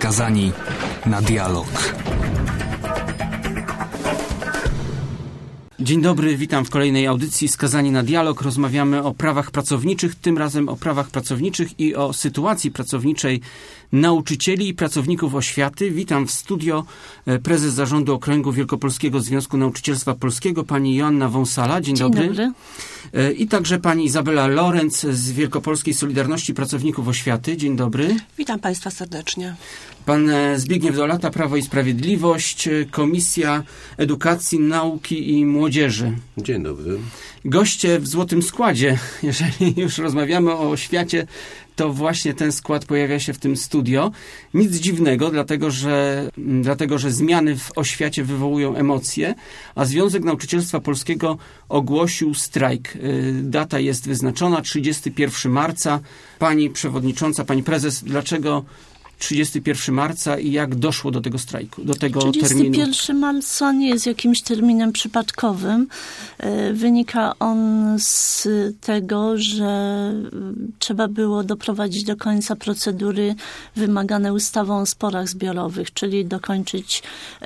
skazani na dialog. Dzień dobry, witam w kolejnej audycji Skazani na dialog. Rozmawiamy o prawach pracowniczych, tym razem o prawach pracowniczych i o sytuacji pracowniczej nauczycieli i pracowników oświaty. Witam w studio prezes Zarządu Okręgu Wielkopolskiego Związku Nauczycielstwa Polskiego, pani Joanna Wąsala. Dzień dobry. I także pani Izabela Lorenz z Wielkopolskiej Solidarności Pracowników Oświaty. Dzień dobry. Witam państwa serdecznie. Pan Zbigniew Dolata, Prawo i Sprawiedliwość, Komisja Edukacji, Nauki i Młodzieży. Dzień dobry. Goście w złotym składzie. Jeżeli już rozmawiamy o oświacie, to właśnie ten skład pojawia się w tym studio. Nic dziwnego, dlatego że zmiany w oświacie wywołują emocje, a Związek Nauczycielstwa Polskiego ogłosił strajk. Data jest wyznaczona, 31 marca. Pani przewodnicząca, pani prezes, dlaczego 31 marca i jak doszło do tego strajku, do tego 31 terminu? 31 marca nie jest jakimś terminem przypadkowym. Wynika on z tego, że trzeba było doprowadzić do końca procedury wymagane ustawą o sporach zbiorowych, czyli dokończyć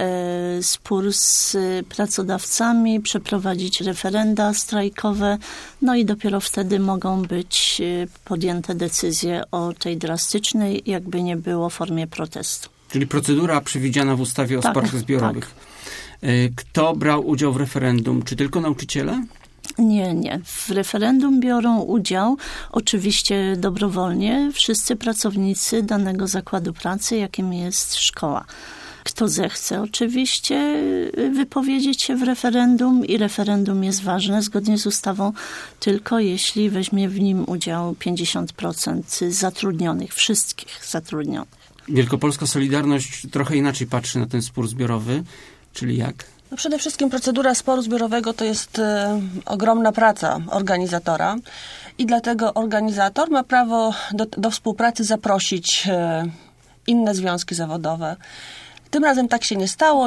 spór z pracodawcami, przeprowadzić referenda strajkowe, no i dopiero wtedy mogą być podjęte decyzje o tej drastycznej, jakby nie było, formie protestu. Czyli procedura przewidziana w ustawie o sporach zbiorowych. Tak. Kto brał udział w referendum? Czy tylko nauczyciele? Nie. W referendum biorą udział oczywiście dobrowolnie wszyscy pracownicy danego zakładu pracy, jakim jest szkoła. Kto zechce oczywiście wypowiedzieć się w referendum i referendum jest ważne zgodnie z ustawą tylko jeśli weźmie w nim udział 50% zatrudnionych, wszystkich zatrudnionych. Wielkopolska Solidarność trochę inaczej patrzy na ten spór zbiorowy, czyli jak? No przede wszystkim procedura sporu zbiorowego to jest ogromna praca organizatora i dlatego organizator ma prawo do współpracy zaprosić inne związki zawodowe. Tym razem tak się nie stało.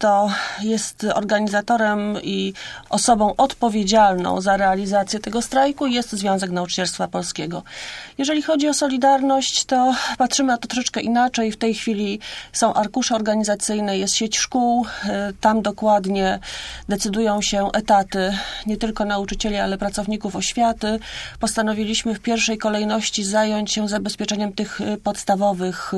Jest organizatorem i osobą odpowiedzialną za realizację tego strajku jest Związek Nauczycielstwa Polskiego. Jeżeli chodzi o Solidarność, to patrzymy na to troszeczkę inaczej. W tej chwili są arkusze organizacyjne, jest sieć szkół. Tam dokładnie decydują się etaty nie tylko nauczycieli, ale pracowników oświaty. Postanowiliśmy w pierwszej kolejności zająć się zabezpieczeniem tych podstawowych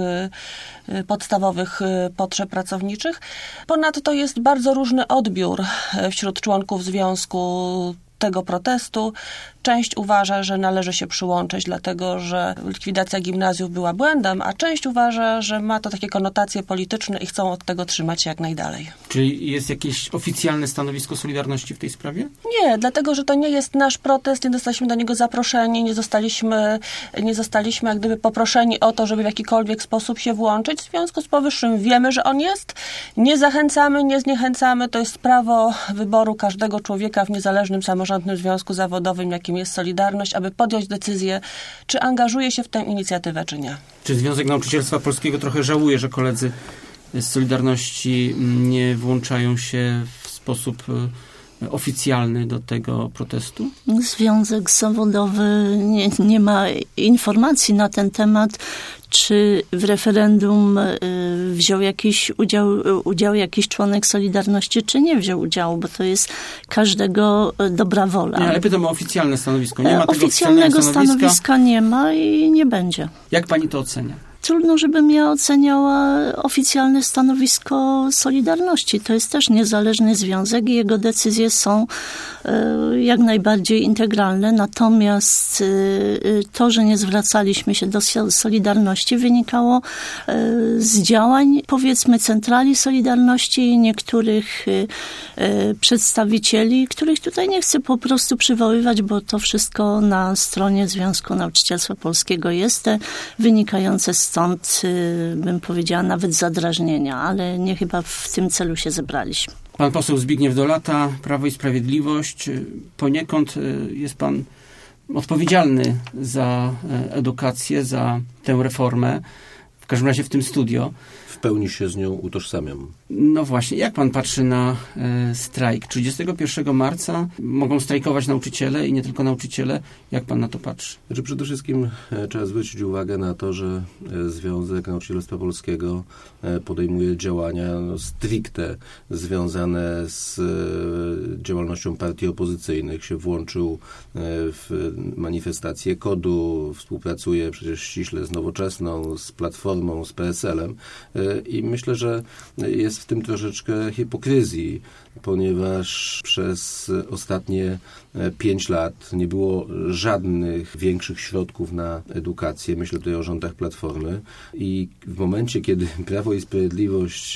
potrzeb pracowniczych. Ponadto jest bardzo różny odbiór wśród członków związku tego protestu. Część uważa, że należy się przyłączyć, dlatego że likwidacja gimnazjów była błędem, a część uważa, że ma to takie konotacje polityczne i chcą od tego trzymać się jak najdalej. Czyli jest jakieś oficjalne stanowisko Solidarności w tej sprawie? Nie, dlatego że to nie jest nasz protest, nie zostaliśmy do niego zaproszeni, nie zostaliśmy jak gdyby poproszeni o to, żeby w jakikolwiek sposób się włączyć. W związku z powyższym wiemy, że on jest, nie zachęcamy, nie zniechęcamy. To jest prawo wyboru każdego człowieka w niezależnym, samorządnym związku zawodowym, jakim jest Solidarność, aby podjąć decyzję, czy angażuje się w tę inicjatywę, czy nie. Czy Związek Nauczycielstwa Polskiego trochę żałuje, że koledzy z Solidarności nie włączają się w sposób oficjalny do tego protestu? Związek zawodowy nie ma informacji na ten temat, czy w referendum wziął jakiś udział jakiś członek Solidarności, czy nie wziął udziału, bo to jest każdego dobra wola. Nie, ale pytam o oficjalne stanowisko. Nie ma tego oficjalnego stanowiska nie ma i nie będzie. Jak pani to ocenia? Trudno, żebym ja oceniała oficjalne stanowisko Solidarności. To jest też niezależny związek i jego decyzje są jak najbardziej integralne. Natomiast to, że nie zwracaliśmy się do Solidarności, wynikało z działań, powiedzmy, centrali Solidarności i niektórych przedstawicieli, których tutaj nie chcę po prostu przywoływać, bo to wszystko na stronie Związku Nauczycielstwa Polskiego jest, wynikające stąd, bym powiedziała, nawet zadrażnienia, ale nie chyba w tym celu się zebraliśmy. Pan poseł Zbigniew Dolata, Prawo i Sprawiedliwość. Poniekąd jest pan odpowiedzialny za edukację, za tę reformę. W każdym razie w tym studio. W pełni się z nią utożsamiam. No właśnie, jak pan patrzy na strajk? 31 marca mogą strajkować nauczyciele i nie tylko nauczyciele. Jak pan na to patrzy? Znaczy, przede wszystkim trzeba zwrócić uwagę na to, że Związek Nauczycielstwa Polskiego podejmuje działania stricte związane z działalnością partii opozycyjnych. Się włączył w manifestację KOD-u, współpracuje przecież ściśle z Nowoczesną, z Platformą, z PSL-em i myślę, że jest w tym troszeczkę hipokryzji, ponieważ przez ostatnie 5 lat nie było żadnych większych środków na edukację. Myślę tutaj o rządach Platformy. I w momencie, kiedy Prawo i Sprawiedliwość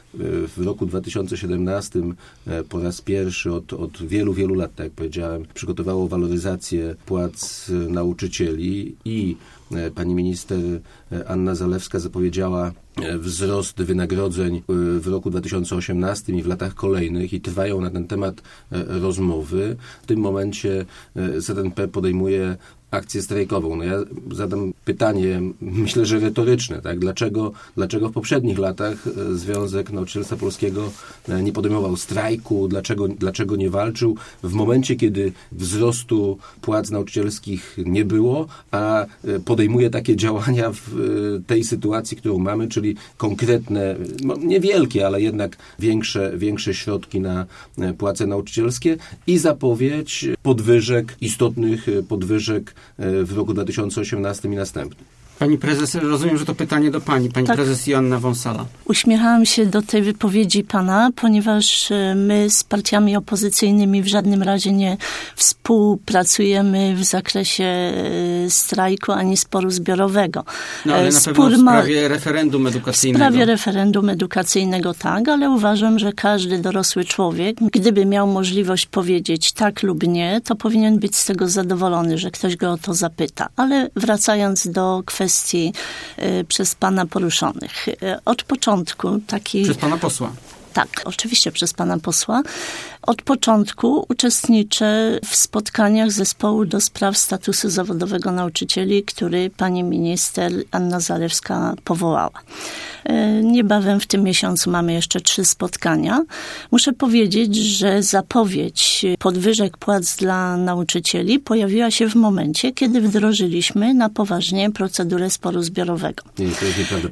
w roku 2017 po raz pierwszy od wielu, wielu lat, tak jak powiedziałem, przygotowało waloryzację płac nauczycieli i pani minister Anna Zalewska zapowiedziała wzrost wynagrodzeń w roku 2018 i w latach kolejnych i trwają na ten temat rozmowy. W tym momencie ZNP podejmuje akcję strajkową. No ja zadam pytanie, myślę, że retoryczne, tak? Dlaczego w poprzednich latach Związek Nauczycielstwa Polskiego nie podejmował strajku? Dlaczego nie walczył? W momencie, kiedy wzrostu płac nauczycielskich nie było, a podejmuje takie działania w tej sytuacji, którą mamy, czyli konkretne, niewielkie, ale jednak większe środki na płace nauczycielskie i zapowiedź istotnych podwyżek w roku 2018 i następnym. Pani prezes, rozumiem, że to pytanie do pani. Pani prezes Joanna Wąsala. Uśmiechałam się do tej wypowiedzi pana, ponieważ my z partiami opozycyjnymi w żadnym razie nie współpracujemy w zakresie strajku ani sporu zbiorowego. No ale na pewno w sprawie referendum edukacyjnego. W sprawie referendum edukacyjnego tak, ale uważam, że każdy dorosły człowiek, gdyby miał możliwość powiedzieć tak lub nie, to powinien być z tego zadowolony, że ktoś go o to zapyta. Ale wracając do kwestii przez pana poruszonych. Od początku taki... Przez pana posła. Tak, oczywiście przez pana posła. Od początku uczestniczę w spotkaniach zespołu do spraw statusu zawodowego nauczycieli, który pani minister Anna Zalewska powołała. Niebawem w tym miesiącu mamy jeszcze 3 spotkania. Muszę powiedzieć, że zapowiedź podwyżek płac dla nauczycieli pojawiła się w momencie, kiedy wdrożyliśmy na poważnie procedurę sporu zbiorowego. Nie, to jest nieprawda,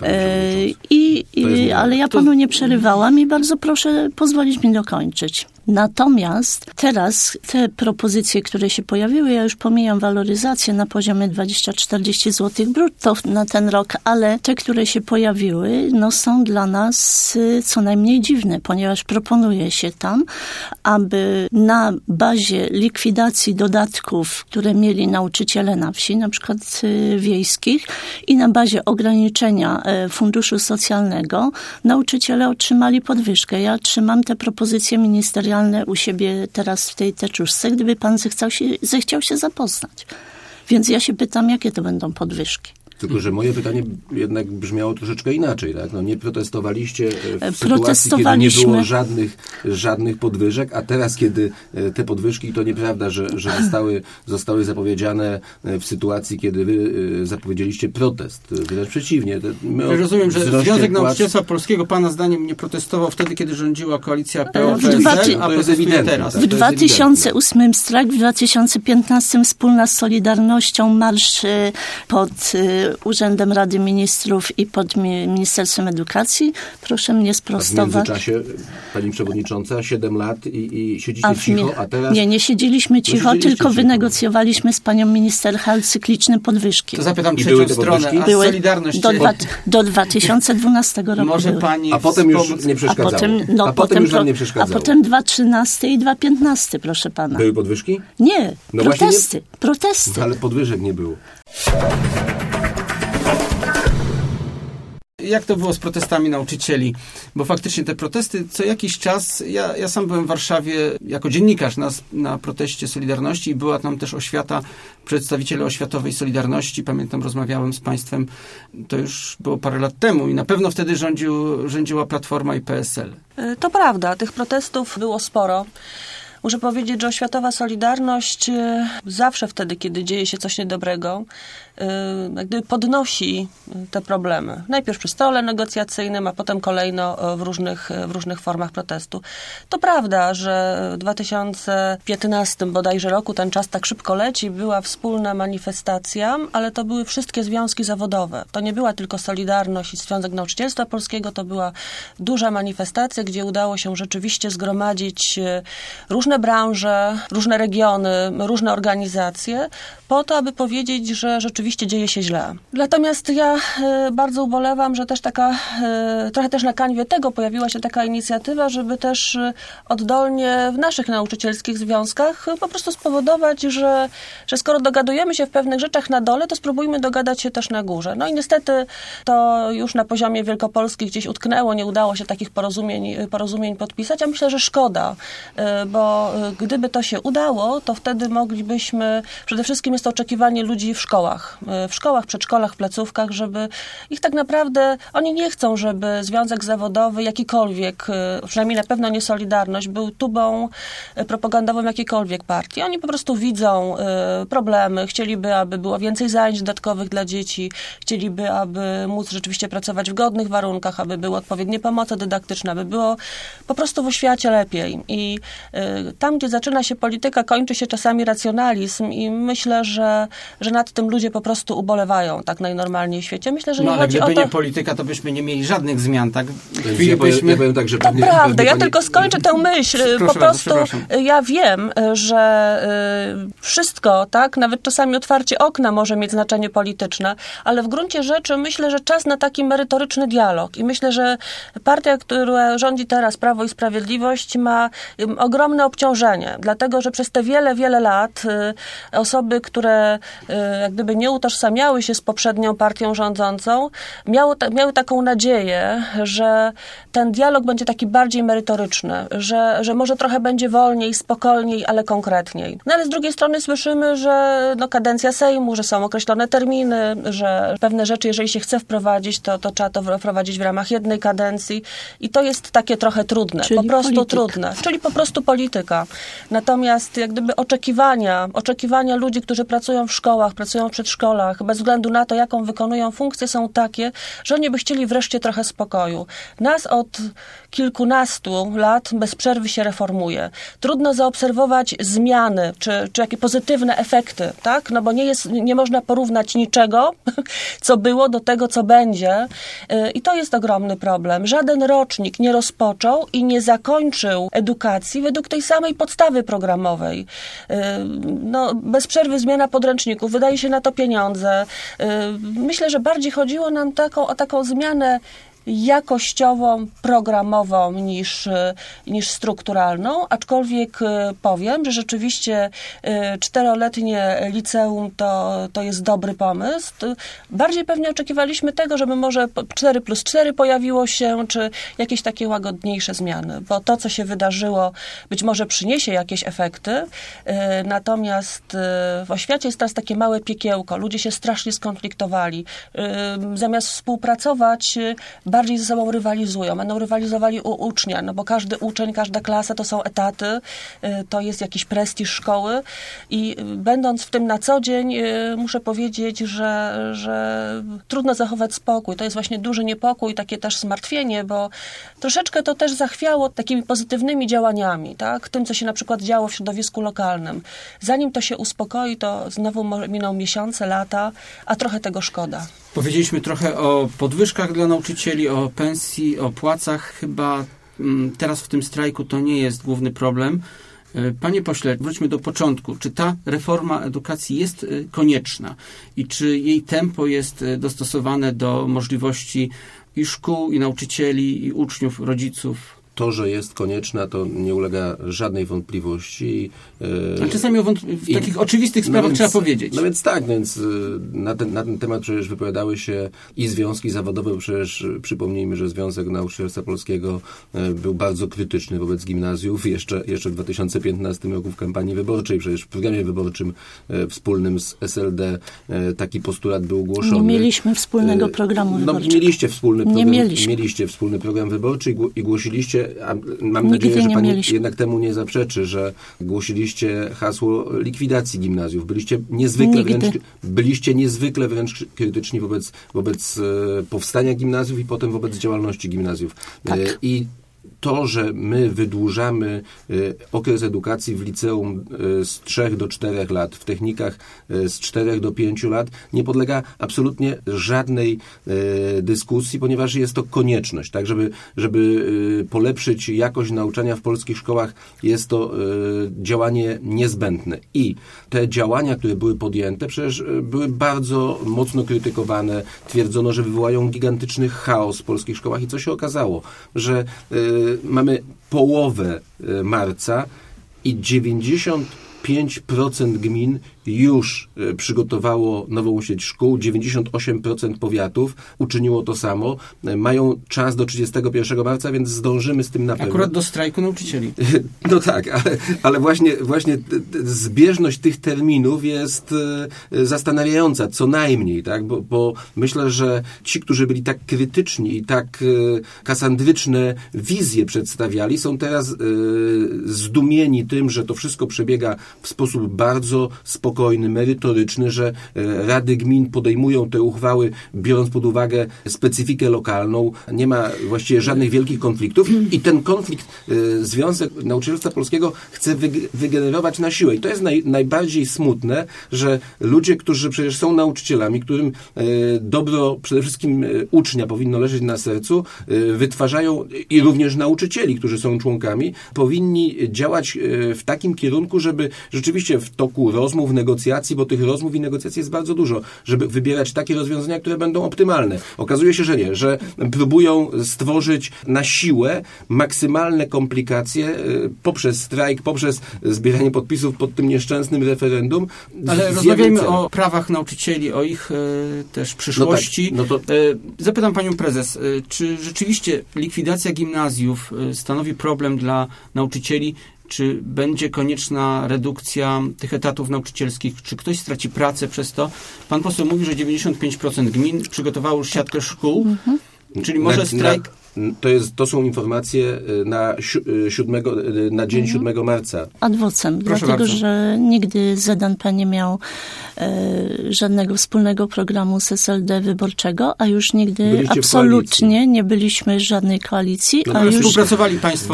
pani ale ja panu nie przerywałam i bardzo proszę pozwolić mi dokończyć. Natomiast teraz te propozycje, które się pojawiły, ja już pomijam waloryzację na poziomie 20-40 zł brutto na ten rok, ale te, które się pojawiły, no są dla nas co najmniej dziwne, ponieważ proponuje się tam, aby na bazie likwidacji dodatków, które mieli nauczyciele na wsi, na przykład wiejskich, i na bazie ograniczenia funduszu socjalnego, nauczyciele otrzymali podwyżkę. Ja trzymam te propozycje ministerialne u siebie teraz w tej teczuszce, gdyby pan zechciał się zapoznać. Więc ja się pytam, jakie to będą podwyżki. Tylko że moje pytanie jednak brzmiało troszeczkę inaczej. Tak? No nie protestowaliście w sytuacji, kiedy nie było żadnych podwyżek, a teraz, kiedy te podwyżki, to nieprawda, że zostały zapowiedziane w sytuacji, kiedy wy zapowiedzieliście protest. Wręcz przeciwnie. Rozumiem, że Związek Nauczycielstwa Polskiego pana zdaniem nie protestował wtedy, kiedy rządziła koalicja PO-PSL, a protestuje teraz. W 2008 strajk, w 2015 wspólna z Solidarnością marsz pod Urzędem Rady Ministrów i pod Ministerstwem Edukacji. Proszę mnie sprostować. W międzyczasie, pani przewodnicząca, 7 lat i siedzicie cicho, a teraz... Nie siedzieliśmy cicho, tylko wynegocjowaliśmy z panią minister Hall cykliczne podwyżki. To zapytam trzecią stronę, a Solidarność... Do 2012 roku może pani... A potem już nie przeszkadzało. A potem 2013 i 2015, proszę pana. Były podwyżki? Nie, no protesty. Ale podwyżek nie było. Jak to było z protestami nauczycieli? Bo faktycznie te protesty co jakiś czas, ja sam byłem w Warszawie jako dziennikarz na proteście Solidarności i była tam też oświata, przedstawiciele oświatowej Solidarności. Pamiętam, rozmawiałem z państwem, to już było parę lat temu i na pewno wtedy rządziła Platforma i PSL. To prawda, tych protestów było sporo. Muszę powiedzieć, że oświatowa solidarność zawsze wtedy, kiedy dzieje się coś niedobrego, jak gdyby podnosi te problemy. Najpierw przy stole negocjacyjnym, a potem kolejno w różnych formach protestu. To prawda, że w 2015 bodajże roku, ten czas tak szybko leci, była wspólna manifestacja, ale to były wszystkie związki zawodowe. To nie była tylko Solidarność i Związek Nauczycielstwa Polskiego, to była duża manifestacja, gdzie udało się rzeczywiście zgromadzić różne branże, różne regiony, różne organizacje, po to, aby powiedzieć, że rzeczywiście dzieje się źle. Natomiast ja bardzo ubolewam, że też trochę też na kanwie tego pojawiła się taka inicjatywa, żeby też oddolnie w naszych nauczycielskich związkach po prostu spowodować, że skoro dogadujemy się w pewnych rzeczach na dole, to spróbujmy dogadać się też na górze. No i niestety to już na poziomie Wielkopolski gdzieś utknęło, nie udało się takich porozumień podpisać, a myślę, że szkoda, bo gdyby to się udało, to wtedy moglibyśmy, przede wszystkim jest to oczekiwanie ludzi w szkołach, przedszkolach, placówkach, żeby ich tak naprawdę, oni nie chcą, żeby związek zawodowy jakikolwiek, przynajmniej na pewno nie Solidarność, był tubą propagandową jakiejkolwiek partii. Oni po prostu widzą problemy, chcieliby, aby było więcej zajęć dodatkowych dla dzieci, chcieliby, aby móc rzeczywiście pracować w godnych warunkach, aby były odpowiednie pomoce dydaktyczne, aby było po prostu w oświacie lepiej. I tam, gdzie zaczyna się polityka, kończy się czasami racjonalizm i myślę, że nad tym ludzie po prostu ubolewają tak najnormalniej w świecie. Myślę, że nie ale chodzi gdyby o to... nie polityka, to byśmy nie mieli żadnych zmian, tak? Ja powiem tak, że To prawda, ja tylko skończę tę myśl. Proszę Po bardzo, prostu ja wiem, że wszystko, tak, nawet czasami otwarcie okna może mieć znaczenie polityczne, ale w gruncie rzeczy myślę, że czas na taki merytoryczny dialog i myślę, że partia, która rządzi teraz, Prawo i Sprawiedliwość, ma ogromne obciążenie, dlatego, że przez te wiele, wiele lat osoby, które jak gdyby nie utożsamiały się z poprzednią partią rządzącą, miały taką nadzieję, że ten dialog będzie taki bardziej merytoryczny, że może trochę będzie wolniej, spokojniej, ale konkretniej. No ale z drugiej strony słyszymy, że kadencja Sejmu, że są określone terminy, że pewne rzeczy, jeżeli się chce wprowadzić, to trzeba to wprowadzić w ramach jednej kadencji i to jest takie trochę trudne, Czyli po prostu polityk. trudne, czyli po prostu polityka. Natomiast jak gdyby oczekiwania ludzi, którzy pracują w szkołach, pracują w przedszkolach, bez względu na to, jaką wykonują funkcję, są takie, że oni by chcieli wreszcie trochę spokoju. Nas od kilkunastu lat bez przerwy się reformuje. Trudno zaobserwować zmiany, czy jakie pozytywne efekty, tak? No bo nie można porównać niczego, co było, do tego, co będzie. I to jest ogromny problem. Żaden rocznik nie rozpoczął i nie zakończył edukacji według tej samej podstawy programowej. Bez przerwy zmiana podręczników, wydaje się na to pieniądze. Myślę, że bardziej chodziło nam o taką zmianę jakościową, programową niż strukturalną, aczkolwiek powiem, że rzeczywiście 4-letnie liceum to jest dobry pomysł. Bardziej pewnie oczekiwaliśmy tego, żeby może 4+4 pojawiło się, czy jakieś takie łagodniejsze zmiany, bo to, co się wydarzyło, być może przyniesie jakieś efekty, natomiast w oświacie jest teraz takie małe piekiełko. Ludzie się strasznie skonfliktowali. Zamiast współpracować, bardziej ze sobą rywalizują. Będą rywalizowali u ucznia, no bo każdy uczeń, każda klasa to są etaty, to jest jakiś prestiż szkoły i będąc w tym na co dzień, muszę powiedzieć, że trudno zachować spokój. To jest właśnie duży niepokój, takie też zmartwienie, bo troszeczkę to też zachwiało takimi pozytywnymi działaniami, tak? Tym, co się na przykład działo w środowisku lokalnym. Zanim to się uspokoi, to znowu miną miesiące, lata, a trochę tego szkoda. Powiedzieliśmy trochę o podwyżkach dla nauczycieli, o pensji, o płacach. Chyba teraz w tym strajku to nie jest główny problem. Panie pośle, wróćmy do początku. Czy ta reforma edukacji jest konieczna i czy jej tempo jest dostosowane do możliwości i szkół, i nauczycieli, i uczniów, rodziców? To, że jest konieczna, to nie ulega żadnej wątpliwości. A czasami w takich oczywistych sprawach trzeba powiedzieć. No więc tak, więc na ten temat przecież wypowiadały się i związki zawodowe, przecież przypomnijmy, że Związek Nauczycielstwa Polskiego był bardzo krytyczny wobec gimnazjów jeszcze w 2015 roku w kampanii wyborczej, przecież w programie wyborczym wspólnym z SLD taki postulat był ogłoszony. Nie mieliśmy wspólnego programu wyborczego. Mieliście wspólny program, Nie mieliśmy. Mieliście wspólny program wyborczy i głosiliście pamiętacie, a mam nadzieję, że pani jednak temu nie zaprzeczy, że głosiliście hasło likwidacji gimnazjów. Byliście niezwykle wręcz krytyczni wobec powstania gimnazjów i potem wobec działalności gimnazjów. Tak. I to, że my wydłużamy okres edukacji w liceum z 3 do 4 lat, w technikach z 4 do 5 lat, nie podlega absolutnie żadnej dyskusji, ponieważ jest to konieczność, tak, żeby polepszyć jakość nauczania w polskich szkołach, jest to działanie niezbędne. I te działania, które były podjęte, przecież były bardzo mocno krytykowane. Twierdzono, że wywołają gigantyczny chaos w polskich szkołach i co się okazało? Że mamy połowę marca i 95% gmin już przygotowało nową sieć szkół, 98% powiatów uczyniło to samo. Mają czas do 31 marca, więc zdążymy z tym na pewno. Akurat do strajku nauczycieli. No tak, ale właśnie zbieżność tych terminów jest zastanawiająca, co najmniej, tak? Bo myślę, że ci, którzy byli tak krytyczni i tak kasandryczne wizje przedstawiali, są teraz zdumieni tym, że to wszystko przebiega w sposób bardzo spokojny, merytoryczny, że rady gmin podejmują te uchwały, biorąc pod uwagę specyfikę lokalną. Nie ma właściwie żadnych wielkich konfliktów i ten konflikt Związek Nauczycielstwa Polskiego chce wygenerować na siłę. I to jest najbardziej smutne, że ludzie, którzy przecież są nauczycielami, którym dobro przede wszystkim ucznia powinno leżeć na sercu, wytwarzają i również nauczycieli, którzy są członkami, powinni działać w takim kierunku, żeby rzeczywiście w toku rozmów, negocjacji, bo tych rozmów i negocjacji jest bardzo dużo, żeby wybierać takie rozwiązania, które będą optymalne. Okazuje się, że nie, że próbują stworzyć na siłę maksymalne komplikacje poprzez strajk, poprzez zbieranie podpisów pod tym nieszczęsnym referendum. Ale rozmawiajmy o prawach nauczycieli, o ich też przyszłości. Zapytam panią prezes, czy rzeczywiście likwidacja gimnazjów stanowi problem dla nauczycieli? Czy będzie konieczna redukcja tych etatów nauczycielskich? Czy ktoś straci pracę przez to? Pan poseł mówi, że 95% gmin przygotowało już siatkę szkół, czyli może strajk... To są informacje na dzień 7 marca. Ad vocem, Proszę dlatego, bardzo. że nigdy ZNP nie miał żadnego wspólnego programu z SLD wyborczego, a już nigdy Byliście absolutnie nie byliśmy w żadnej koalicji. Ale współpracowali państwo.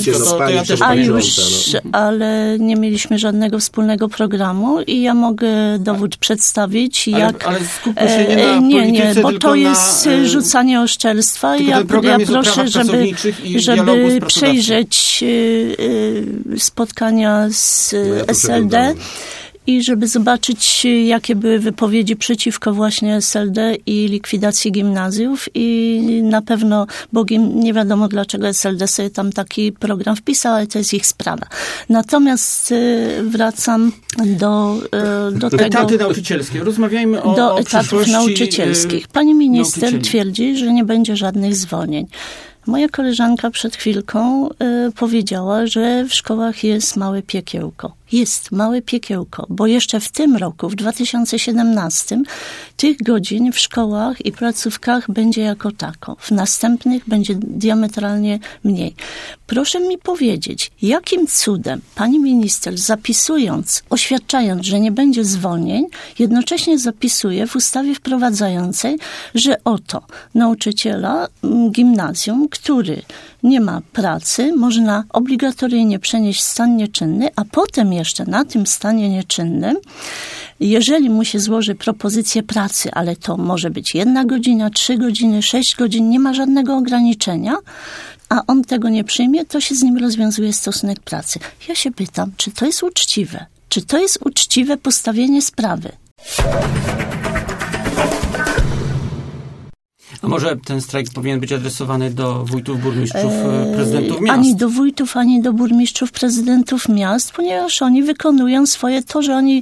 Ale nie mieliśmy żadnego wspólnego programu i ja mogę dowód przedstawić, jak... Ale skupmy się nie na polityce, bo tylko to jest rzucanie oszczerstwa i ja proszę, żeby przejrzeć spotkania z SLD i żeby zobaczyć, jakie były wypowiedzi przeciwko właśnie SLD i likwidacji gimnazjów i na pewno, bo nie wiadomo dlaczego SLD sobie tam taki program wpisał, ale to jest ich sprawa. Natomiast wracam do tego... Etaty nauczycielskie. Rozmawiajmy o etatów nauczycielskich. Pani minister twierdzi, że nie będzie żadnych zwolnień. Moja koleżanka przed chwilką powiedziała, że w szkołach jest małe piekiełko. Jest małe piekiełko, bo jeszcze w tym roku, w 2017, tych godzin w szkołach i placówkach będzie jako tako. W następnych będzie diametralnie mniej. Proszę mi powiedzieć, jakim cudem pani minister zapisując, oświadczając, że nie będzie zwolnień, jednocześnie zapisuje w ustawie wprowadzającej, że oto nauczyciela gimnazjum, który nie ma pracy, można obligatoryjnie przenieść w stan nieczynny, a potem jeszcze na tym stanie nieczynnym, jeżeli mu się złoży propozycję pracy, ale to może być 1 godzina, 3 godziny, 6 godzin, nie ma żadnego ograniczenia, a on tego nie przyjmie, to się z nim rozwiązuje stosunek pracy. Ja się pytam, czy to jest uczciwe? Czy to jest uczciwe postawienie sprawy? A może ten strajk powinien być adresowany do wójtów, burmistrzów, prezydentów miast? Ani do wójtów, ani do burmistrzów, prezydentów miast, ponieważ oni wykonują swoje, to, że oni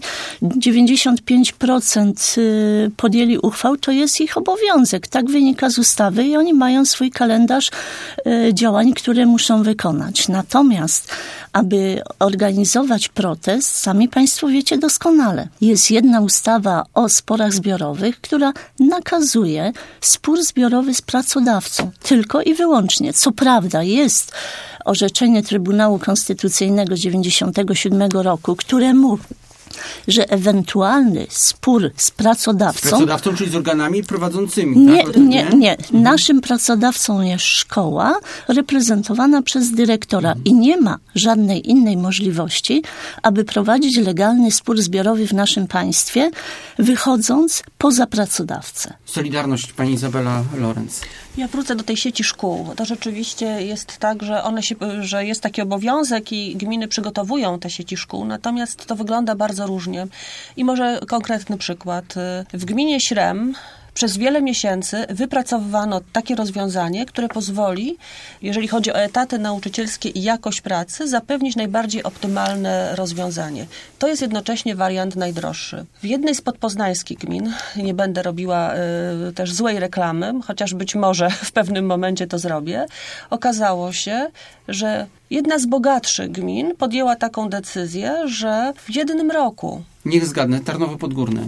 95% podjęli uchwał, to jest ich obowiązek. Tak wynika z ustawy i oni mają swój kalendarz działań, które muszą wykonać. Natomiast, aby organizować protest, sami państwo wiecie doskonale. Jest jedna ustawa o sporach zbiorowych, która nakazuje spór spór zbiorowy z pracodawcą. Tylko i wyłącznie. Co prawda jest orzeczenie Trybunału Konstytucyjnego 1997 roku, które mówi, że ewentualny spór z pracodawcą... Z pracodawcą, czyli z organami prowadzącymi, nie, tak? Nie. Naszym pracodawcą jest szkoła reprezentowana przez dyrektora i nie ma żadnej innej możliwości, aby prowadzić legalny spór zbiorowy w naszym państwie, wychodząc poza pracodawcę. Solidarność, pani Izabela Lorenz. Ja wrócę do tej sieci szkół. To rzeczywiście jest tak, że jest taki obowiązek i gminy przygotowują te sieci szkół, natomiast to wygląda bardzo różnie. I może konkretny przykład. W gminie Śrem przez wiele miesięcy wypracowywano takie rozwiązanie, które pozwoli, jeżeli chodzi o etaty nauczycielskie i jakość pracy, zapewnić najbardziej optymalne rozwiązanie. To jest jednocześnie wariant najdroższy. W jednej z podpoznańskich gmin, nie będę robiła też złej reklamy, chociaż być może w pewnym momencie to zrobię, okazało się, że jedna z bogatszych gmin podjęła taką decyzję, że w jednym roku... Niech zgadnę, Tarnowo Podgórne.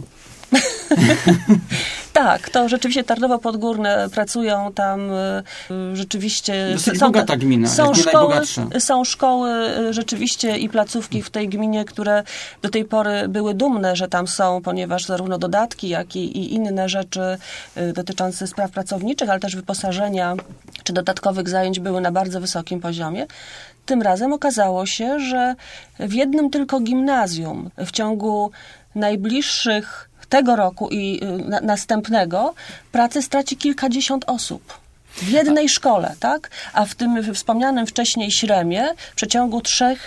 Tak, to rzeczywiście Tarnowo Podgórne pracują tam rzeczywiście... Dosyć bogata gmina, są szkoły rzeczywiście i placówki w tej gminie, które do tej pory były dumne, że tam są, ponieważ zarówno dodatki, jak i inne rzeczy dotyczące spraw pracowniczych, ale też wyposażenia czy dodatkowych zajęć były na bardzo wysokim poziomie. Tym razem okazało się, że w jednym tylko gimnazjum w ciągu najbliższych tego roku i następnego pracę straci kilkadziesiąt osób. W jednej szkole, tak? A w tym wspomnianym wcześniej Śremie w przeciągu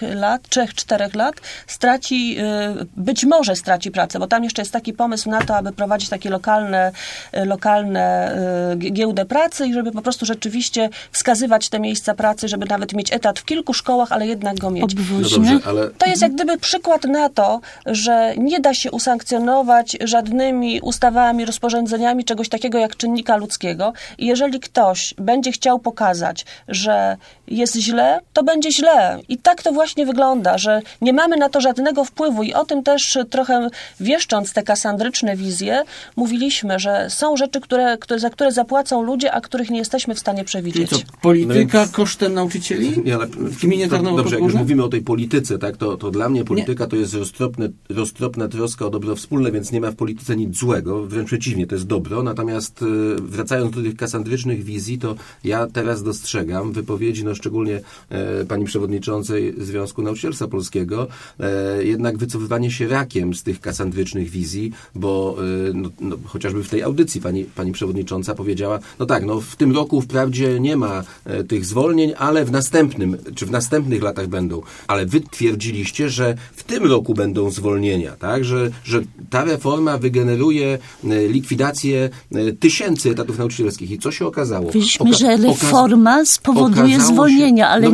3-4 lat być może straci pracę, bo tam jeszcze jest taki pomysł na to, aby prowadzić takie lokalne giełdę pracy i żeby po prostu rzeczywiście wskazywać te miejsca pracy, żeby nawet mieć etat w kilku szkołach, ale jednak go mieć. No dobrze, ale... To jest jak gdyby przykład na to, że nie da się usankcjonować żadnymi ustawami, rozporządzeniami czegoś takiego jak czynnika ludzkiego i jeżeli ktoś będzie chciał pokazać, że jest źle, to będzie źle. I tak to właśnie wygląda, że nie mamy na to żadnego wpływu i o tym też trochę wieszcząc te kasandryczne wizje, mówiliśmy, że są rzeczy, za które zapłacą ludzie, a których nie jesteśmy w stanie przewidzieć. Czyli co, polityka kosztem nauczycieli? W gminie Tarnowo Dobrze, jak już Podgórne? mówimy o tej polityce, tak, to dla mnie polityka to jest roztropna troska o dobro wspólne, więc nie ma w polityce nic złego, wręcz przeciwnie, to jest dobro. Natomiast wracając do tych kasandrycznych wizji, to ja teraz dostrzegam wypowiedzi, szczególnie pani przewodniczącej Związku Nauczycielstwa Polskiego, jednak wycofywanie się rakiem z tych kasandrycznych wizji, bo chociażby w tej audycji pani przewodnicząca powiedziała, w tym roku wprawdzie nie ma tych zwolnień, ale w następnych latach będą. Ale wy twierdziliście, że w tym roku będą zwolnienia, tak? Że ta reforma wygeneruje likwidację tysięcy etatów nauczycielskich. I co się okazało? Mówiliśmy, że reforma spowoduje zwolnienia, ale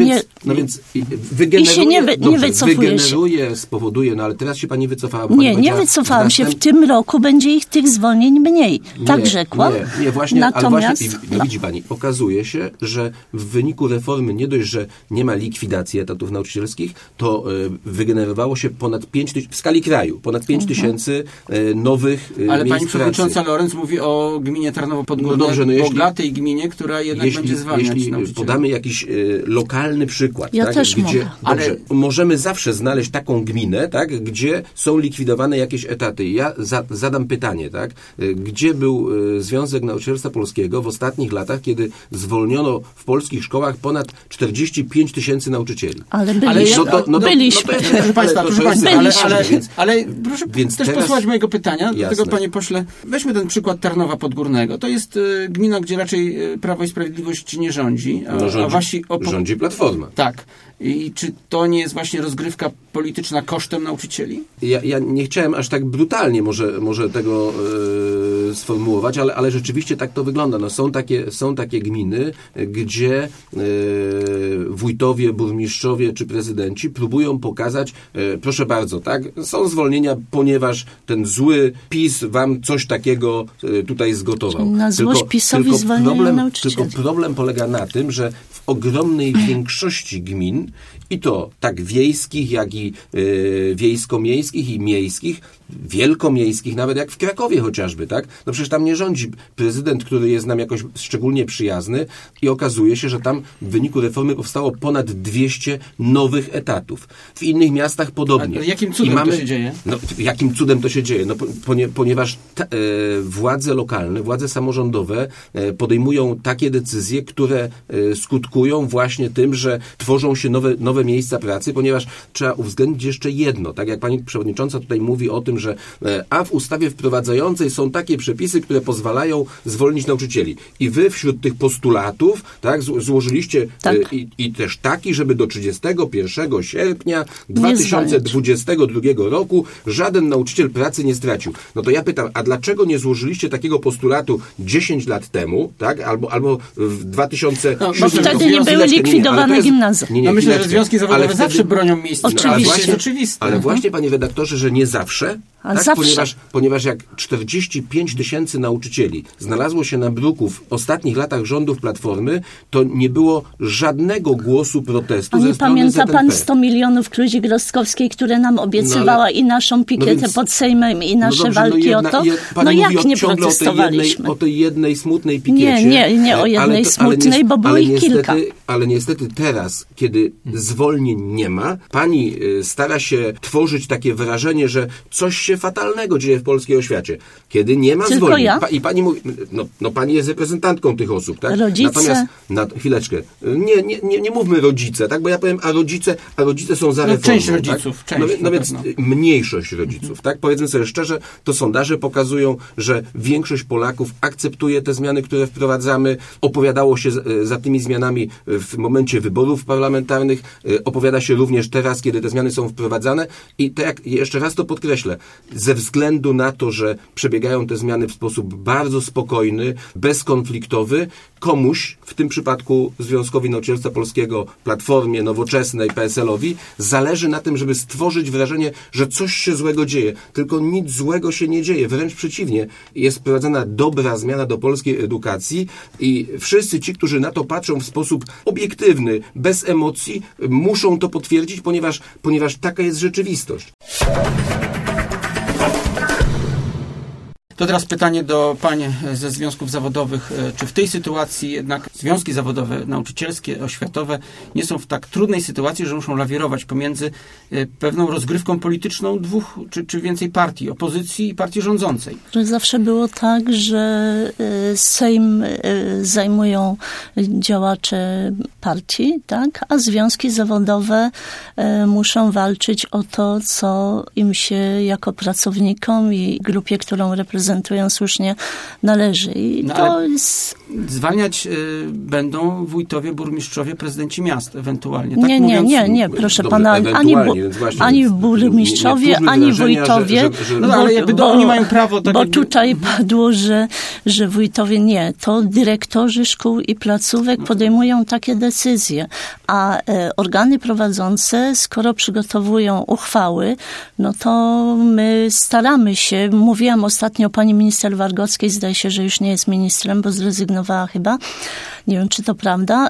wygeneruje, spowoduje, ale teraz się pani wycofała. Nie wycofałam się. W tym roku będzie tych zwolnień mniej. Tak rzekłam. Nie, właśnie, natomiast... ale właśnie, widzi pani, okazuje się, że w wyniku reformy nie dość, że nie ma likwidacji etatów nauczycielskich, to wygenerowało się w skali kraju, ponad 5 tysięcy nowych ale miejsc pani przewodnicząca pracy. Lorenz mówi o gminie Tarnowo Podgórne, bogatej gminie, która jednak będzie zwalniać nauczycieli. Podamy jakiś lokalny przykład, ja też mogę. Ale możemy zawsze znaleźć taką gminę, tak, gdzie są likwidowane jakieś etaty. Ja zadam pytanie, tak, gdzie był Związek Nauczycielstwa Polskiego w ostatnich latach, kiedy zwolniono w polskich szkołach ponad 45 tysięcy nauczycieli. Ale byliśmy. Ale proszę też posłuchać mojego pytania, dlatego panie pośle, weźmy ten przykład Tarnowa Podgórnego. To jest gmina, gdzie raczej Prawo i Sprawiedliwość nie rządzi. Rządzi Platforma. Tak. I czy to nie jest właśnie rozgrywka polityczna kosztem nauczycieli? Ja nie chciałem aż tak brutalnie może tego sformułować, ale rzeczywiście tak to wygląda. Są takie gminy, gdzie wójtowie, burmistrzowie czy prezydenci próbują pokazać, proszę bardzo, tak, są zwolnienia, ponieważ ten zły PiS wam coś takiego tutaj zgotował. Na złość PiS-owi zwalniają nauczycieli. Tylko problem polega na tym, że w ogromnej większości gmin i to tak wiejskich, jak i wiejsko-miejskich i miejskich, wielkomiejskich, nawet jak w Krakowie chociażby, tak? No przecież tam nie rządzi prezydent, który jest nam jakoś szczególnie przyjazny i okazuje się, że tam w wyniku reformy powstało ponad 200 nowych etatów. W innych miastach podobnie. A jakim cudem to się dzieje? No, jakim cudem to się dzieje? No, ponieważ władze lokalne, władze samorządowe podejmują takie decyzje, które skutkują właśnie tym, że tworzą się nowe miejsca pracy, ponieważ trzeba uwzględnić jeszcze jedno. Tak jak pani przewodnicząca tutaj mówi o tym, że w ustawie wprowadzającej są takie przepisy, które pozwalają zwolnić nauczycieli. I wy wśród tych postulatów, tak, złożyliście i też taki, żeby do 31 sierpnia 2022 roku żaden nauczyciel pracy nie stracił. No to ja pytam, a dlaczego nie złożyliście takiego postulatu 10 lat temu, tak, albo w 2007 bo wtedy nie były likwidowane gimnazja. No myślę, że związki zawodowe zawsze bronią miejsc. Oczywiście. Ale właśnie, panie redaktorze, że nie zawsze. A tak, zawsze. Ponieważ jak 45 000 nauczycieli znalazło się na bruku w ostatnich latach rządów Platformy, to nie było żadnego głosu protestu ze strony pamięta ZNP. pan 100 milionów Kluzik Rostkowskiej, które nam obiecywała i naszą pikietę pod Sejmem i nasze walki o to? Jak nie protestowaliśmy? O tej jednej smutnej pikiecie. Nie o jednej smutnej, bo było ich kilka. Ale niestety teraz, kiedy zwolnień nie ma, pani stara się tworzyć takie wrażenie, że coś się fatalnego dzieje w polskiej oświacie. Kiedy nie ma Tylko zwolnień. ja? I pani mówi, no pani jest reprezentantką tych osób, tak? Rodzice. Natomiast, chwileczkę, nie mówmy rodzice, tak? Bo ja powiem, a rodzice są za reformą. Część rodziców, tak? część, No więc mniejszość rodziców, tak? Powiedzmy sobie szczerze, to sondaże pokazują, że większość Polaków akceptuje te zmiany, które wprowadzamy, opowiadało się za tymi zmianami w momencie wyborów parlamentarnych, opowiada się również teraz, kiedy te zmiany są wprowadzane i tak jak jeszcze raz to podkreślę, ze względu na to, że przebiegają te zmiany w sposób bardzo spokojny, bezkonfliktowy, komuś, w tym przypadku Związkowi Nauczycielstwa Polskiego, Platformie, Nowoczesnej, PSL-owi, zależy na tym, żeby stworzyć wrażenie, że coś się złego dzieje. Tylko nic złego się nie dzieje. Wręcz przeciwnie. Jest wprowadzana dobra zmiana do polskiej edukacji i wszyscy ci, którzy na to patrzą w sposób obiektywny, bez emocji, muszą to potwierdzić, ponieważ taka jest rzeczywistość. To teraz pytanie do pań ze związków zawodowych. Czy w tej sytuacji jednak związki zawodowe, nauczycielskie, oświatowe nie są w tak trudnej sytuacji, że muszą lawirować pomiędzy pewną rozgrywką polityczną dwóch czy więcej partii, opozycji i partii rządzącej? Zawsze było tak, że Sejm zajmują działacze partii, tak? A związki zawodowe muszą walczyć o to, co im się jako pracownikom i grupie, którą reprezentują, słusznie należy. I to jest... Zwalniać będą wójtowie, burmistrzowie, prezydenci miast ewentualnie. Tak nie, proszę pana, ani burmistrzowie, ani wójtowie. Ale jakby oni mają prawo... Tak bo jakby... tutaj padło, że wójtowie nie. To dyrektorzy szkół i placówek podejmują takie decyzje, a organy prowadzące, skoro przygotowują uchwały, no to my staramy się, mówiłam ostatnio pani minister Wargockiej, zdaje się, że już nie jest ministrem, bo zrezygnowała chyba. Nie wiem, czy to prawda.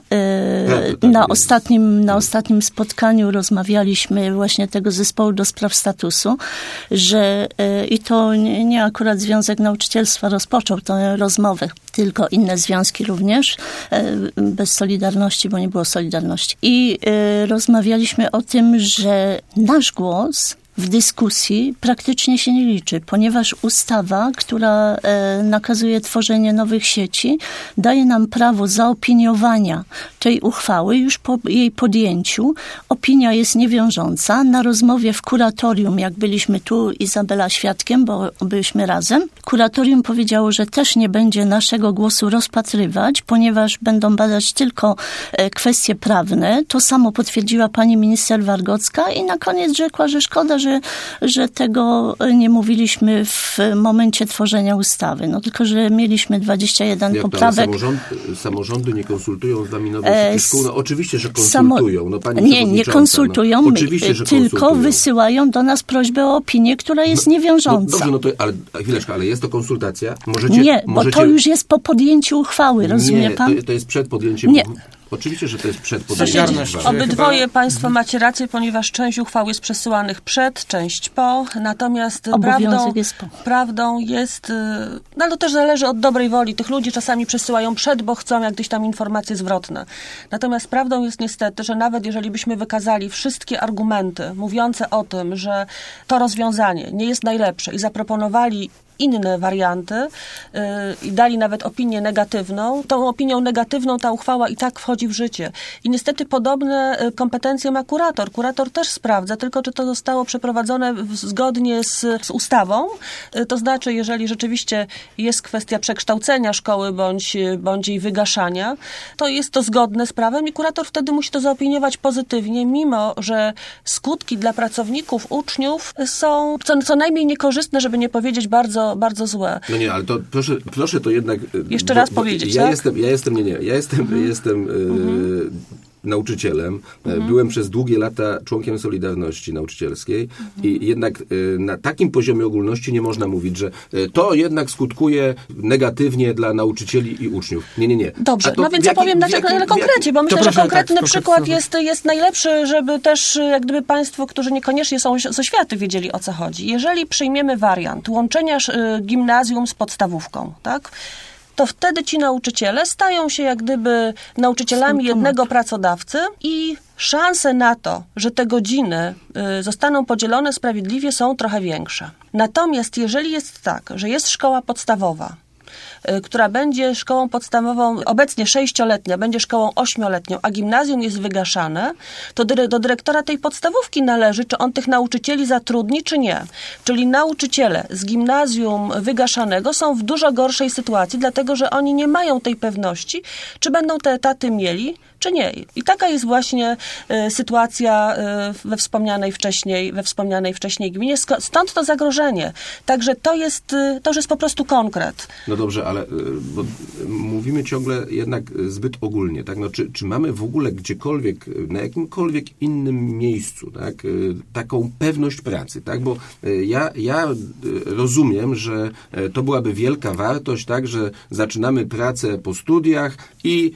Na ostatnim spotkaniu rozmawialiśmy właśnie tego zespołu do spraw statusu, że i to nie akurat Związek Nauczycielstwa rozpoczął tę rozmowę, tylko inne związki również, bez Solidarności, bo nie było Solidarności. I rozmawialiśmy o tym, że nasz głos w dyskusji praktycznie się nie liczy, ponieważ ustawa, która nakazuje tworzenie nowych sieci, daje nam prawo zaopiniowania tej uchwały już po jej podjęciu. Opinia jest niewiążąca. Na rozmowie w kuratorium, jak byliśmy tu, Izabela świadkiem, bo byliśmy razem, kuratorium powiedziało, że też nie będzie naszego głosu rozpatrywać, ponieważ będą badać tylko kwestie prawne. To samo potwierdziła pani minister Wargocka i na koniec rzekła, że szkoda, że tego nie mówiliśmy w momencie tworzenia ustawy. No tylko, że mieliśmy 21 poprawek. Samorządy nie konsultują z wami nowych szkół? No oczywiście, że konsultują. No, pani nie konsultują, no, oczywiście, że tylko konsultują. Wysyłają do nas prośbę o opinię, która jest niewiążąca. No dobrze, chwileczkę, ale jest to konsultacja? Bo to już jest po podjęciu uchwały, rozumie pan? To jest przed podjęciem uchwały. Oczywiście, że to jest przed podejmowaniem Solidarność. uchwały. Obydwoje państwo macie rację, ponieważ część uchwał jest przesyłanych przed, część po, natomiast Obowiązek jest po. prawdą jest, no ale to też zależy od dobrej woli tych ludzi, czasami przesyłają przed, bo chcą jak gdzieś tam informacje zwrotne. Natomiast prawdą jest niestety, że nawet jeżeli byśmy wykazali wszystkie argumenty mówiące o tym, że to rozwiązanie nie jest najlepsze i zaproponowali inne warianty i dali nawet opinię negatywną, tą opinią negatywną ta uchwała i tak wchodzi w życie. I niestety podobne kompetencje ma kurator. Kurator też sprawdza, tylko czy to zostało przeprowadzone zgodnie z ustawą. To znaczy, jeżeli rzeczywiście jest kwestia przekształcenia szkoły bądź jej wygaszania, to jest to zgodne z prawem i kurator wtedy musi to zaopiniować pozytywnie, mimo że skutki dla pracowników, uczniów są co najmniej niekorzystne, żeby nie powiedzieć bardzo złe. No nie, ale to proszę to jednak... Jeszcze raz powiedzieć, ja tak? jestem nauczycielem. Byłem przez długie lata członkiem Solidarności Nauczycielskiej i jednak na takim poziomie ogólności nie można mówić, że to jednak skutkuje negatywnie dla nauczycieli i uczniów. Nie. Dobrze, no więc ja powiem na konkrecie, bo myślę, że konkretny przykład jest najlepszy, żeby też jak gdyby państwo, którzy niekoniecznie są z oświaty, wiedzieli, o co chodzi. Jeżeli przyjmiemy wariant łączenia gimnazjum z podstawówką, tak? To wtedy ci nauczyciele stają się jak gdyby nauczycielami jednego pracodawcy i szanse na to, że te godziny zostaną podzielone sprawiedliwie, są trochę większe. Natomiast jeżeli jest tak, że jest szkoła podstawowa, która będzie szkołą podstawową, obecnie 6-letnia, będzie szkołą 8-letnią, a gimnazjum jest wygaszane, to do dyrektora tej podstawówki należy, czy on tych nauczycieli zatrudni, czy nie. Czyli nauczyciele z gimnazjum wygaszanego są w dużo gorszej sytuacji, dlatego że oni nie mają tej pewności, czy będą te etaty mieli, czy nie. I taka jest właśnie sytuacja we wspomnianej wcześniej gminie. Stąd to zagrożenie. Także to już jest po prostu konkret. No dobrze, ale bo mówimy ciągle jednak zbyt ogólnie, tak? No, czy mamy w ogóle gdziekolwiek, na jakimkolwiek innym miejscu, tak? Taką pewność pracy, tak? Bo ja rozumiem, że to byłaby wielka wartość, tak? Że zaczynamy pracę po studiach i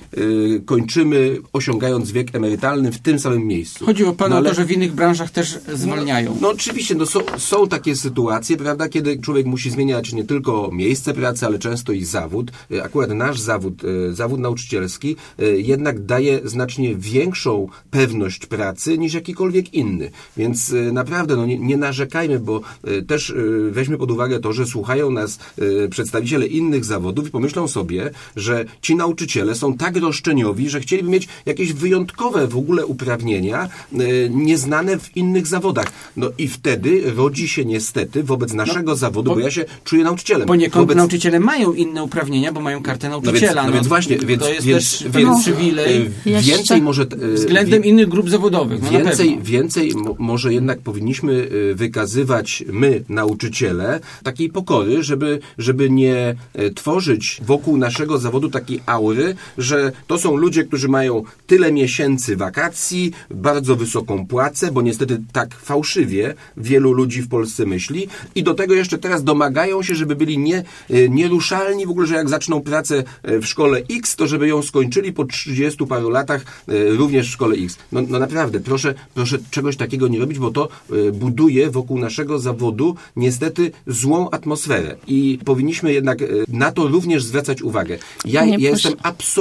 kończymy osiągając wiek emerytalny w tym samym miejscu. Chodziło panu o to, że w innych branżach też zwalniają. No oczywiście, są takie sytuacje, prawda, kiedy człowiek musi zmieniać nie tylko miejsce pracy, ale często i zawód. Akurat nasz zawód nauczycielski jednak daje znacznie większą pewność pracy niż jakikolwiek inny. Więc naprawdę nie narzekajmy, bo też weźmy pod uwagę to, że słuchają nas przedstawiciele innych zawodów i pomyślą sobie, że ci nauczyciele są tak roszczeniowi, że chcieliby mieć jakieś wyjątkowe w ogóle uprawnienia nieznane w innych zawodach. No i wtedy rodzi się niestety wobec naszego zawodu, bo ja się czuję nauczycielem. Poniekąd nauczyciele mają inne uprawnienia, bo mają kartę nauczyciela. Więc właśnie, to jest też pewien przywilej. Więcej może... Względem innych grup zawodowych. Więcej może jednak powinniśmy wykazywać my, nauczyciele, takiej pokory, żeby nie tworzyć wokół naszego zawodu takiej aury, że to są ludzie, którzy mają tyle miesięcy wakacji, bardzo wysoką płacę, bo niestety tak fałszywie wielu ludzi w Polsce myśli i do tego jeszcze teraz domagają się, żeby byli nieruszalni w ogóle, że jak zaczną pracę w szkole X, to żeby ją skończyli po 30 paru latach również w szkole X. No naprawdę, proszę czegoś takiego nie robić, bo to buduje wokół naszego zawodu niestety złą atmosferę i powinniśmy jednak na to również zwracać uwagę. Ja jestem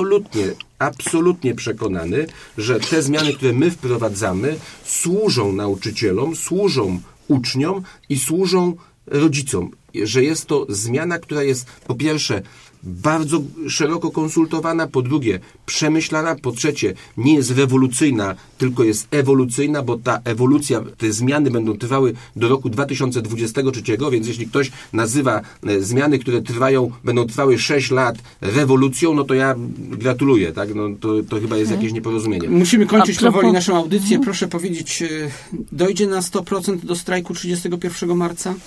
absolutnie przekonany, że te zmiany, które my wprowadzamy, służą nauczycielom, służą uczniom i służą rodzicom. Że jest to zmiana, która jest po pierwsze bardzo szeroko konsultowana, po drugie przemyślana, po trzecie nie jest rewolucyjna, tylko jest ewolucyjna, bo ta ewolucja, te zmiany będą trwały do roku 2023, więc jeśli ktoś nazywa zmiany, które będą trwały 6 lat rewolucją, no to ja gratuluję, tak? No to chyba jest jakieś nieporozumienie. Musimy kończyć powoli naszą audycję. Proszę powiedzieć, dojdzie na 100% do strajku 31 marca?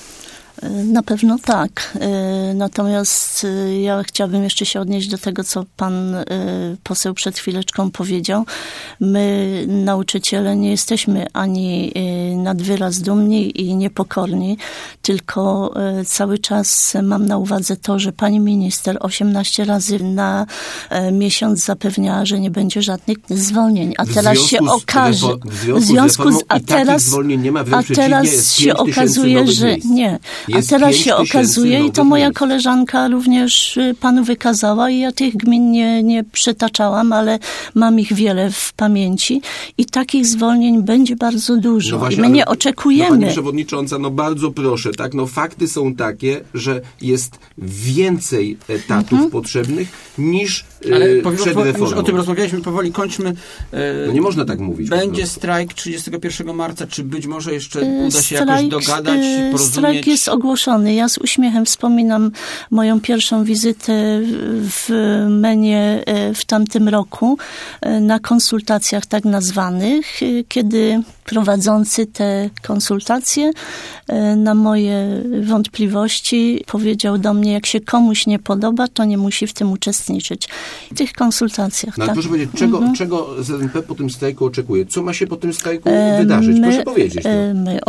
Na pewno tak. Natomiast ja chciałabym jeszcze się odnieść do tego, co pan poseł przed chwileczką powiedział. My, nauczyciele, nie jesteśmy ani nad wyraz dumni i niepokorni, tylko cały czas mam na uwadze to, że pani minister 18 razy na miesiąc zapewniała, że nie będzie żadnych zwolnień. A teraz się okaże... W związku z reformą takich zwolnień nie ma, wręcz przeciwnie, jest 5 000 okazuje, że miejsc. nie. A teraz się okazuje, i to moja koleżanka również panu wykazała, i ja tych gmin nie przytaczałam, ale mam ich wiele w pamięci i takich zwolnień będzie bardzo dużo. No właśnie, i my nie oczekujemy. Pani przewodnicząca, bardzo proszę, tak, fakty są takie, że jest więcej etatów potrzebnych niż przed reformą. Już o tym rozmawialiśmy, powoli kończmy. Nie można tak mówić. Będzie strajk 31 marca, czy być może jeszcze uda się jakoś dogadać, porozumieć? Strajk jest ogłoszony. Ja z uśmiechem wspominam moją pierwszą wizytę w Menie w tamtym roku na konsultacjach tak nazwanych, kiedy prowadzący te konsultacje na moje wątpliwości powiedział do mnie, jak się komuś nie podoba, to nie musi w tym uczestniczyć. W tych konsultacjach. No, ale tak. proszę powiedzieć, czego ZNP po tym strajku oczekuje? Co ma się po tym strajku wydarzyć? Proszę powiedzieć. My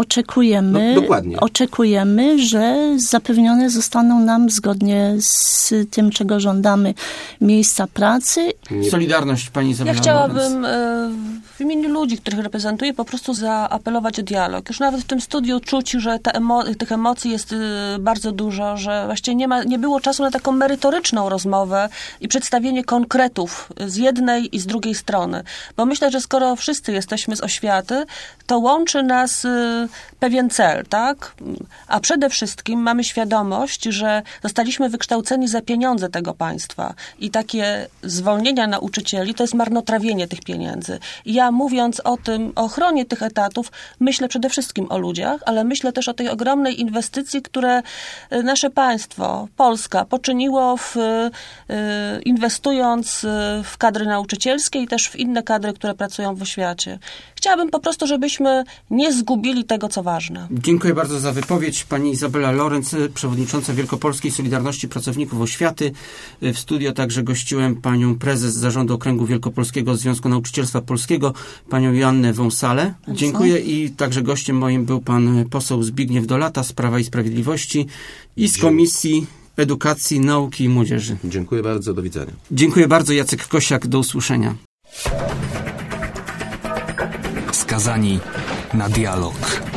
oczekujemy, że zapewnione zostaną nam zgodnie z tym, czego żądamy, miejsca pracy. Solidarność, pani Izabela. Ja chciałabym w imieniu ludzi, których reprezentuję, po prostu zaapelować o dialog. Już nawet w tym studiu czuć, że tych emocji jest bardzo dużo, że właściwie nie było czasu na taką merytoryczną rozmowę i przedstawienie konkretów z jednej i z drugiej strony. Bo myślę, że skoro wszyscy jesteśmy z oświaty, to łączy nas pewien cel, tak? A przede wszystkim mamy świadomość, że zostaliśmy wykształceni za pieniądze tego państwa i takie zwolnienia nauczycieli to jest marnotrawienie tych pieniędzy. I ja, mówiąc o tym, o ochronie tych etatów, myślę przede wszystkim o ludziach, ale myślę też o tej ogromnej inwestycji, które nasze państwo, Polska, poczyniło inwestując w kadry nauczycielskie i też w inne kadry, które pracują w oświacie. Chciałabym po prostu, żebyśmy nie zgubili tego, co ważne. Dziękuję bardzo za wypowiedź. Pani Izabela Lorenz, przewodnicząca Wielkopolskiej Solidarności Pracowników Oświaty. W studio także gościłem panią prezes Zarządu Okręgu Wielkopolskiego Związku Nauczycielstwa Polskiego, panią Joannę Wąsalę. Dziękuję i także gościem moim był pan poseł Zbigniew Dolata z Prawa i Sprawiedliwości i z Komisji Edukacji, Nauki i Młodzieży. Dziękuję bardzo, do widzenia. Dziękuję bardzo, Jacek Kosiak, do usłyszenia. Skazani na dialog.